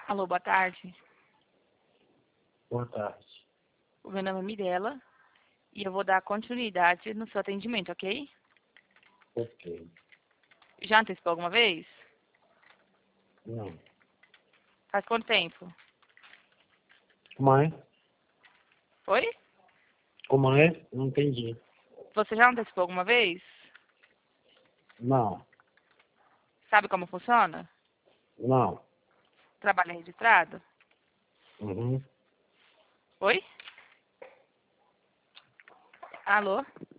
Alô, boa tarde. Boa tarde. O meu nome é Mirella e eu vou dar continuidade no seu atendimento, ok? Ok. Já antecipou alguma vez? Não. Faz quanto tempo? Como é? Oi? Como é? Não entendi. Você já antecipou alguma vez? Não. Sabe como funciona? Não. Trabalho registrado? Uhum. Oi? Alô?